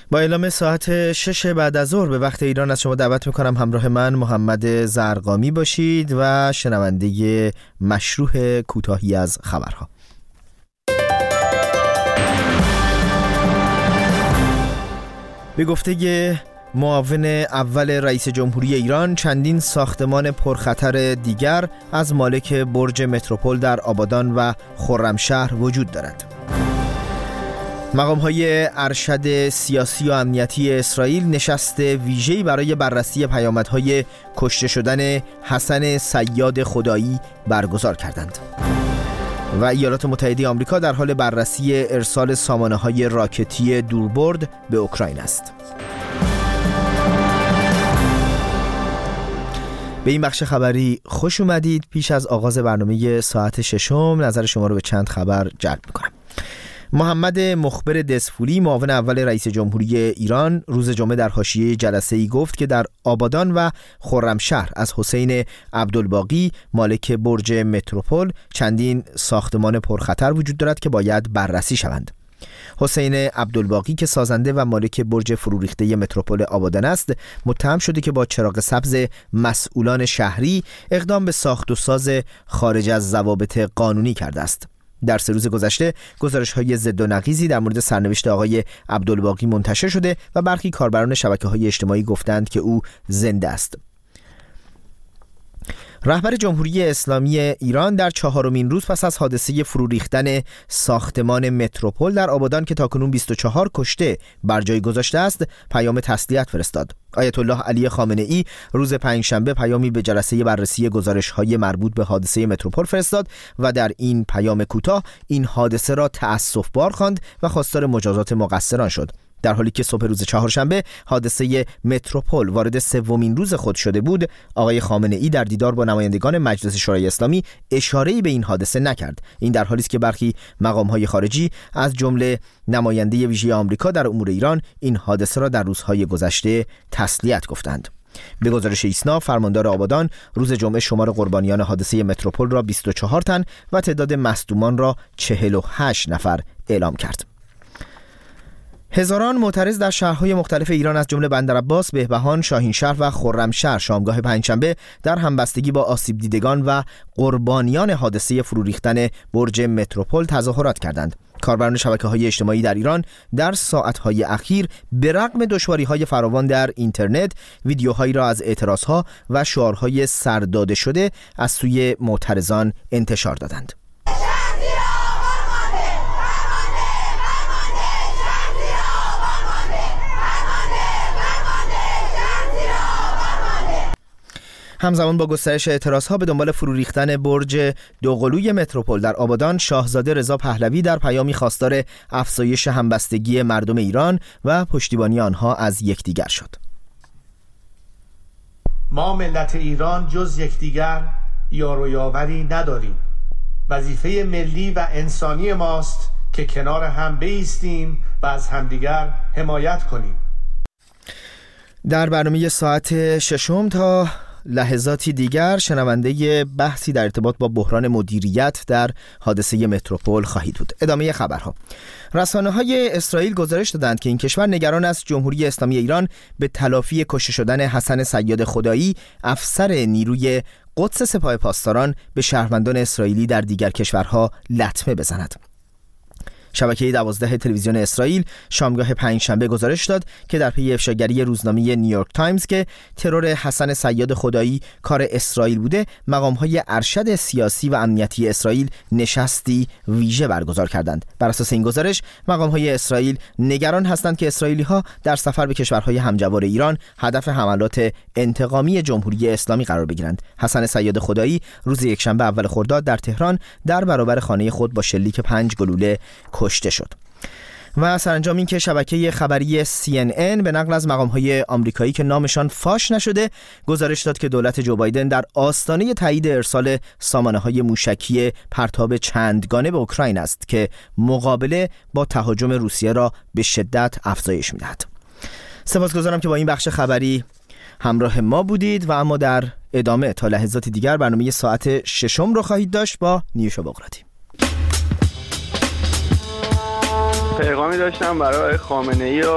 با اعلام ساعت 6 بعد از ظهر به وقت ایران از شما دعوت میکنم همراه من محمد زرقامی باشید و شنونده مشروح کوتاهی از خبرها. به گفته معاون اول رئیس جمهوری ایران، چندین ساختمان پرخطر دیگر از مالک برج متروپول در آبادان و خرمشهر وجود دارد. مقام‌های ارشد سیاسی و امنیتی اسرائیل نشست ویژه‌ای برای بررسی پیامدهای کشته شدن حسن صیاد خدایی برگزار کردند. و ایالات متحده آمریکا در حال بررسی ارسال سامانه‌های راکتی دوربرد به اوکراین است. به این بخش خبری خوش اومدید. پیش از آغاز برنامه ساعت 6 نظر شما رو به چند خبر جلب می‌کنم. محمد مخبر دسفولی، معاون اول رئیس جمهوری ایران، روز جمعه در حاشیه جلسه‌ای گفت که در آبادان و خرمشهر از حسین عبدالباقی مالک برج متروپول چندین ساختمان پرخطر وجود دارد که باید بررسی شوند. حسین عبدالباقی که سازنده و مالک برج فروریخته متروپول آبادان است، متهم شده که با چراغ سبز مسئولان شهری اقدام به ساخت و ساز خارج از ضوابط قانونی کرده است. در 3 روز گذشته گزارش‌های ضد و نقیضی در مورد سرنوشت آقای عبدالباقی منتشر شده و برخی کاربران شبکه‌های اجتماعی گفتند که او زنده است. رهبر جمهوری اسلامی ایران در 4مین روز پس از حادثه فرو ریختن ساختمان متروپول در آبادان که تاکنون 24 کشته بر جای گذاشته است، پیام تسلیت فرستاد. آیت الله علی خامنه‌ای روز پنجشنبه پیامی به جلسه بررسی گزارش‌های مربوط به حادثه متروپول فرستاد و در این پیام کوتاه این حادثه را تأسف‌بار خواند و خواستار مجازات مقصران شد. در حالی که صبح روز چهارشنبه حادثه متروپول وارد 3مین روز خود شده بود، آقای خامنه‌ای در دیدار با نمایندگان مجلس شورای اسلامی اشاره‌ای به این حادثه نکرد. این در حالی است که برخی مقام‌های خارجی از جمله نماینده ویژه آمریکا در امور ایران این حادثه را در روزهای گذشته تسلیت گفتند. به گزارش ایسنا، فرماندار آبادان روز جمعه شمار قربانیان حادثه متروپول را 24 تن و تعداد مصدومان را 48 نفر اعلام کرد. هزاران معترض در شهرهای مختلف ایران از جمله بندرعباس، بهبهان، شاهینشهر و خرمشهر شامگاه پنجشنبه در همبستگی با آسیب دیدگان و قربانیان حادثه فرو ریختن برج متروپول تظاهرات کردند. کاربران شبکه‌های اجتماعی در ایران در ساعت‌های اخیر به رغم دشواری‌های فراوان در اینترنت، ویدیوهایی را از اعتراضها و شعارهای سرداده شده از سوی معترضان انتشار دادند. همزمان با گسترش اعتراضها به دنبال فرو ریختن برج دوقلوی متروپول در آبادان، شاهزاده رضا پهلوی در پیامی خواستار افزایش همبستگی مردم ایران و پشتیبانی آنها از یکدیگر شد. ما ملت ایران جز یکدیگر یار و یاوری نداریم. وظیفه ملی و انسانی ماست که کنار هم بایستیم و از همدیگر حمایت کنیم. در برنامه ساعت 6 تا لحظاتی دیگر شنونده بحثی در ارتباط با بحران مدیریت در حادثه متروپول خواهید بود. ادامه خبرها. رسانه‌های اسرائیل گزارش دادند که این کشور نگران است جمهوری اسلامی ایران به تلافی کشته شدن حسن صیاد خدایی، افسر نیروی قدس سپاه پاسداران، به شهروندان اسرائیلی در دیگر کشورها لطمه بزند. شبکه 12 تلویزیون اسرائیل شامگاه پنجشنبه گزارش داد که در پی افشاگری روزنامه نیویورک تایمز که ترور حسن صیاد خدایی کار اسرائیل بوده، مقام‌های ارشد سیاسی و امنیتی اسرائیل نشستی ویژه برگزار کردند. بر اساس این گزارش، مقام‌های اسرائیل نگران هستند که اسرائیلی‌ها در سفر به کشورهای همجوار ایران هدف حملات انتقامی جمهوری اسلامی قرار بگیرند. حسن صیاد خدایی روز یکشنبه اول خرداد در تهران در برابر خانه خود با شلیک 5 گلوله کشته شد. و سرانجام این که شبکه خبری CNN به نقل از مقام‌های آمریکایی که نامشان فاش نشده گزارش داد که دولت جو بایدن در آستانه تایید ارسال سامانه‌های موشکی پرتاب چندگانه به اوکراین است که مقابله با تهاجم روسیه را به شدت افزایش می‌دهد. سپاسگزارم که با این بخش خبری همراه ما بودید و اما در ادامه تا لحظات دیگر برنامه ساعت 6 رو خواهید داشت با نیوشا بغراتی. پیغامی داشتم برای خامنه‌ای